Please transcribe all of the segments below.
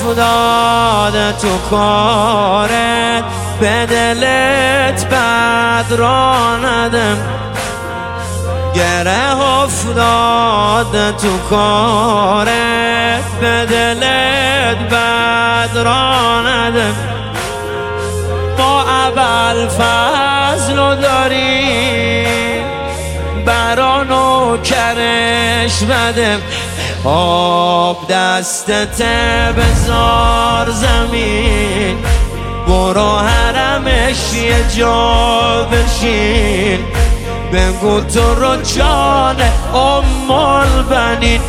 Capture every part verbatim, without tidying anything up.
افتاده تو کارت، به دلت بد را ندم. گره افتاده تو کارت، به دلت بد را ندم. ما ابوالفضل رو داریم، برا نوکرش بدم. آب دستت بذار زمین، برو حرمش یه جا بشین. بگو تو رو جان ام البنین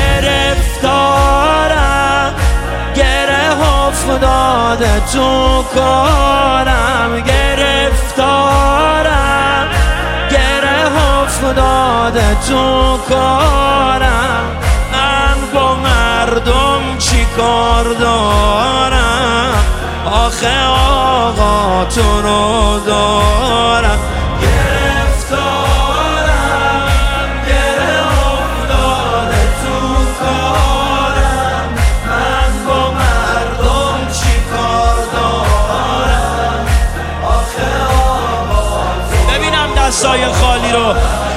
گرفتارم، گره افتاده تو کارم. گرفتارم، گره افتاده تو کارم. من با مردم چی کار دارم؟ آخه آقا تو رو دارم. دستای خالی رو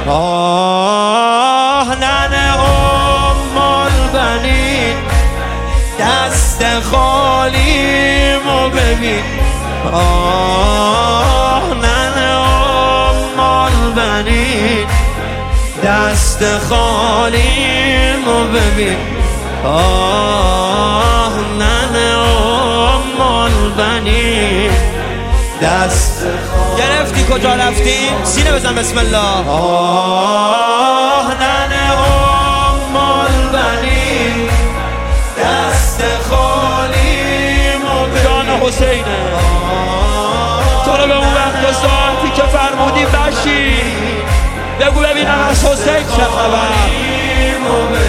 آه ننه ام البنین، دست خالیمو ببین. آه ننه ام البنین، دست خالیمو ببین. آه ننه ام البنین، دست گرفتی کجا رفتی؟ سینه بزن بسم الله. آه ننه ام البنین، دست خالیمو ببین. جان حسینه تو رو به اون وقت ساعتی که فرمودی بشی، بگو ببینم از حسین چه خبر.